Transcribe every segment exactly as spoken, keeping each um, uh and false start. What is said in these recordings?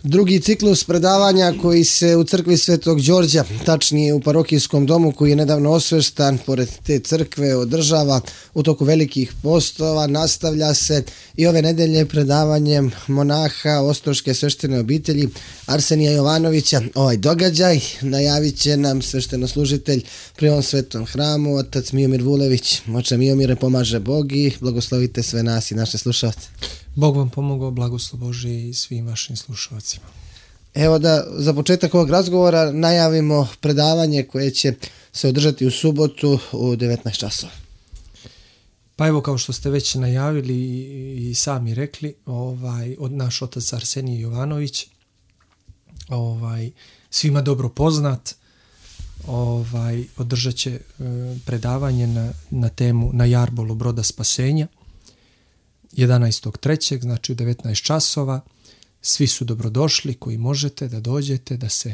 drugi ciklus predavanja koji se u crkvi Svetog Đorđa, tačnije u parohijskom domu koji je nedavno osveštan pored te crkve, održava u toku velikih postova, nastavlja se i ove nedelje predavanjem monaha Ostroške sveštene obitelji Arsenija Jovanovića. Ovaj događaj najavit će nam sveštenoslužitelj pri ovom svetom hramu, otac Miomir Vulević. Oče Miomire, pomaže Bog i blagoslovite sve nas i naše slušalce. Bog vam pomogao, blagoslov Božji i svim vašim slušalcima. Evo da za početak ovog razgovora najavimo predavanje koje će se održati u subotu u devetnaest časova. Pa evo, kao što ste već najavili i sami rekli, ovaj, od naš otac Arsenije Jovanović, ovaj, svima dobro poznat, ovaj, održat će e, predavanje na, na temu Na jarbolu broda spasenja, jedanaestog trećeg znači u devetnaest časova. Svi su dobrodošli koji možete da dođete, da se e,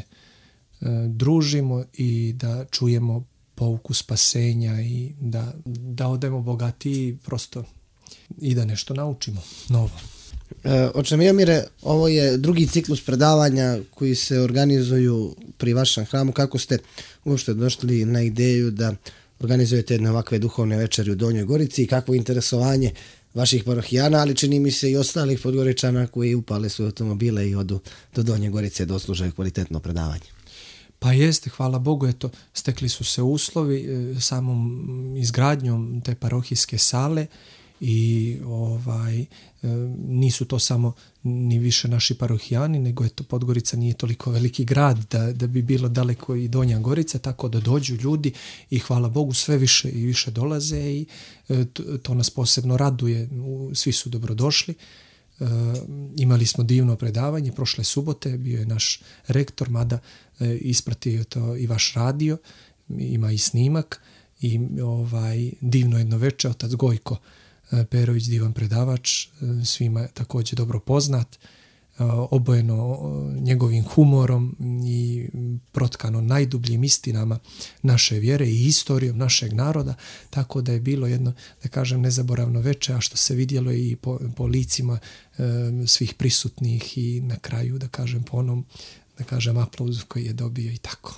družimo i da čujemo pouku spasenja i da, da odemo bogatiji prosto i da nešto naučimo novo. E, oče Miomire, ovo je drugi ciklus predavanja koji se organizuju pri vašem hramu. Kako ste uopšte došli na ideju da organizujete jedne ovakve duhovne večeri u Donjoj Gorici i kakvo interesovanje vaših parohijana, ali čini mi se i ostalih Podgoričana koji upale svoje automobile i odu do Donje Gorice da oslužaju kvalitetno predavanje? Pa jeste, hvala Bogu, eto, stekli su se uslovi e, samom izgradnjom te parohijske sale i ovaj e, nisu to samo ni više naši parohijani, nego eto, Podgorica nije toliko veliki grad da, da bi bilo daleko i Donja Gorica, tako da dođu ljudi i hvala Bogu sve više i više dolaze i e, to, to nas posebno raduje, svi su dobrodošli. E, imali smo divno predavanje prošle subote, bio je naš rektor, mada e, ispratio to i vaš radio, ima i snimak i ovaj divno jedno veče, otac Gojko Perović, divan predavač, svima također dobro poznat, obojeno njegovim humorom i protkano najdubljim istinama naše vjere i istorijom našeg naroda, tako da je bilo jedno, da kažem, nezaboravno veče, a što se vidjelo i po, po licima e, svih prisutnih i na kraju, da kažem, po onom, da kažem, aplauzu koji je dobio i tako.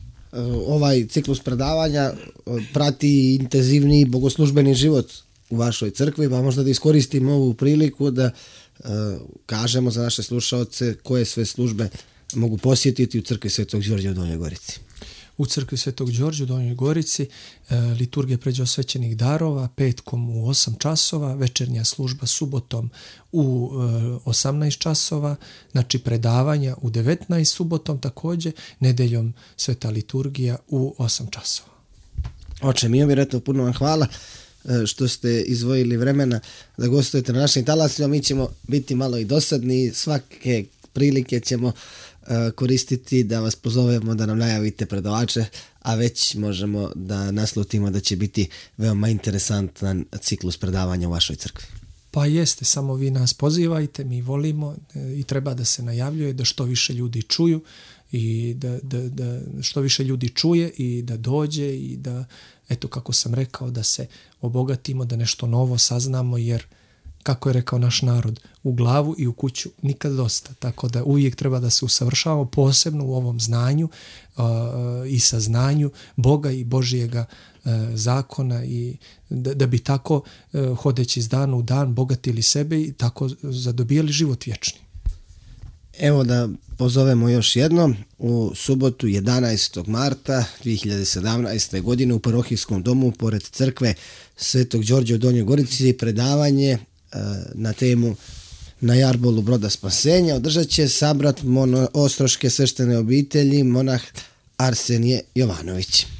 Ovaj ciklus predavanja prati intenzivni bogoslužbeni život u vašoj crkvi, pa možda da iskoristimo ovu priliku da e, kažemo za naše slušaoce koje sve službe mogu posjetiti u crkvi Svetog Đorđa u Donjoj Gorici. U crkvi Svetog Đorđa u Donjoj Gorici e, liturgija pređeosvećenih darova petkom u osam časova, večernja služba subotom u e, osamnaest časova, znači predavanja u devetnaest subotom također, nedeljom sveta liturgija u osam časova. Oče Miomir, eto, puno vam hvala što ste izdvojili vremena da gostujete na našim talasima. Mi ćemo biti malo i dosadni, svake prilike ćemo uh, koristiti da vas pozovemo da nam najavite predavače, a već možemo da naslutimo da će biti veoma interesantan ciklus predavanja u vašoj crkvi. Pa jeste, samo vi nas pozivajte, mi volimo i treba da se najavljuje, da što više ljudi čuju i da, da, da što više ljudi čuje i da dođe i da, eto kako sam rekao, da se obogatimo, da nešto novo saznamo, jer kako je rekao naš narod, u glavu i u kuću nikad dosta, tako da uvijek treba da se usavršavamo, posebno u ovom znanju uh, i saznanju Boga i Božijega uh, zakona i da, da bi tako uh, hodeći iz dana u dan bogatili sebe i tako zadobijali život vječni. Evo da pozovemo još jednom, u subotu jedanaestog marta dvije hiljade sedamnaeste. godine u parohijskom domu pored crkve Svetog Đorđa u Donjoj Gorici predavanje e, na temu Na jarbolu broda spasenja održat će sabrat mono, Ostroške sveštene obitelji monah Arsenije Jovanović.